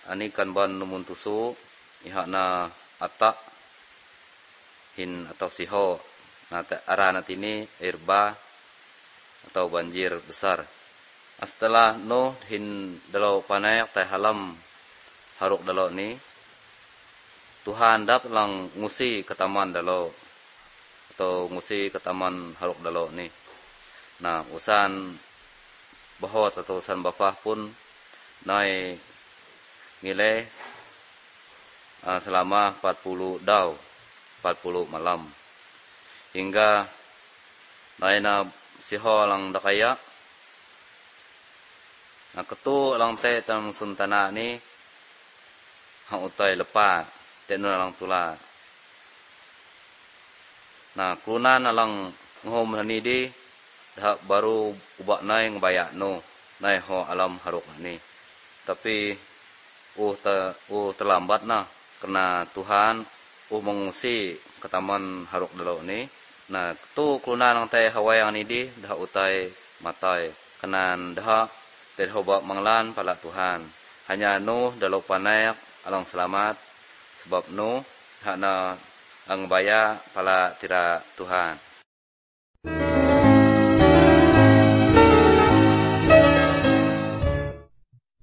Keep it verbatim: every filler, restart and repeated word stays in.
ani kan ban numun tusu ihak na atak hin atau siho na arana tini air bah atau banjir besar. Setelah Nuh hin dalau panayak tai halam haruk dalau ni, Tuhan dap lang ngusi ke taman dalau atau ngusi ke taman haruk dalau ni. Nah, usan bahot atau usan bapah pun nai ngile uh, selama empat puluh daw, empat puluh malam. Hingga nai na siho lang dakaya. Nah, ketu lang te tang suntana ni hang utai lepa te nu lang tula. Nah, klunan alang ngom ni di dah baru ubak nai ngebayak no nai ho alam haruk ni. Tapi uh te, uh terlambat nah karena Tuhan uh mengusi ke taman haruk dalau ni. Nah, tu klunan lang te hawayang ni di dah utai matai kenan dah te hoba manglan pala Tuhan. Hanya Nuh dalau panayak alang selamat sebab Nuh hak na ang baya pala tira Tuhan.